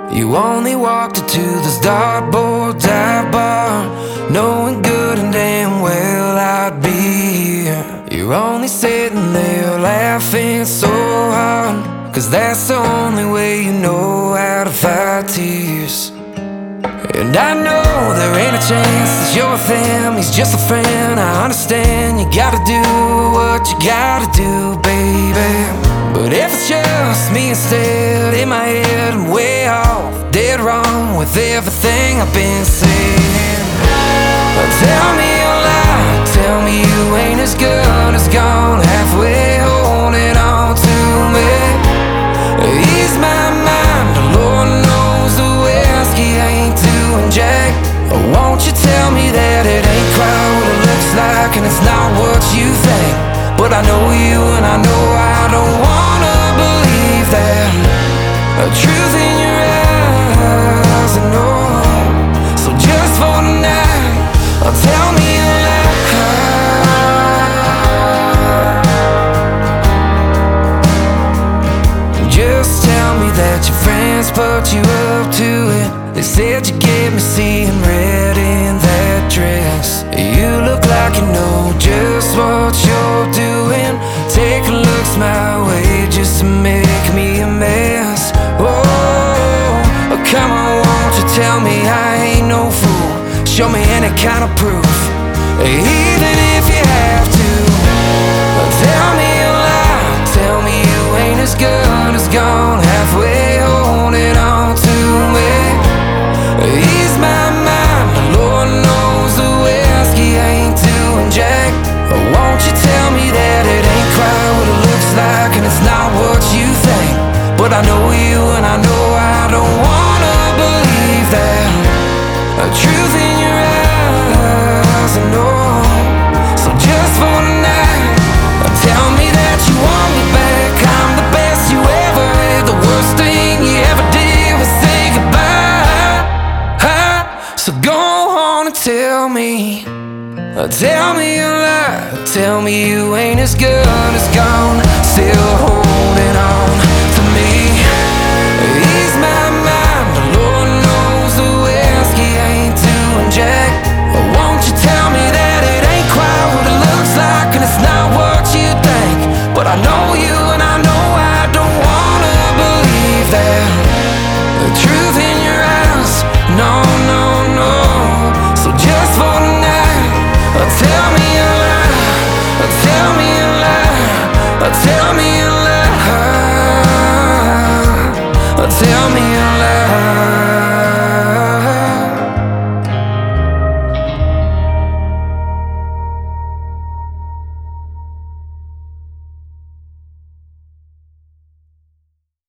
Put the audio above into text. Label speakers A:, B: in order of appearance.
A: You only walked into this dartboard dive bar, knowing good and damn well I'd be here. You're only sitting there laughing so hard, 'cause that's the only way you know how to fight tears. And I know there ain't a chance that you're with him, he's just a friend. I understand you gotta do what you gotta do, baby. But if it's just me instead, in my head I'm way off, dead wrong with everything I've been saying. Tell me a lie, tell me you ain't as good as gone, halfway holding on to me. Ease my mind, Lord knows the whiskey ain't doing jack. Won't you tell me that it ain't quite what it looks like, and it's not what you think. But I know you and I know I don't wanna believe that. A truth in your eyes, I know. So just for tonight, tell me a lie. Just tell me that your friends put you up to it. They said you gave me seeing red in that dress. You look like you know just what you're doing. Take a look my way just to make me a mess. Oh, come on, won't you tell me I ain't no fool? Show me any kind of proof, even if you have to. Tell me a lie, tell me you ain't as good as gone, halfway holding on to me. Ease my mind, Lord knows the whiskey ain't doing jack. Won't you tell me that it ain't quite what it looks like, and it's not what you think. But I know you and I know I don't wanna believe that. A truth in your eyes, I know. So just for tonight, tell me that you want me back. I'm the best you ever had. The worst thing you ever did was say goodbye. So go on and tell me a lie. Tell me you ain't as good as gone, still holding on to me. Ease my mind, Lord knows the whiskey ain't doing jack. Won't you tell me that it ain't quite what it looks like, and it's not what you think. But I know you and I know I don't wanna believe that. The truth in your eyes, no, no, no. So just for tonight, tell me a lie, tell me a lie, tell me a lie, tell me a lie.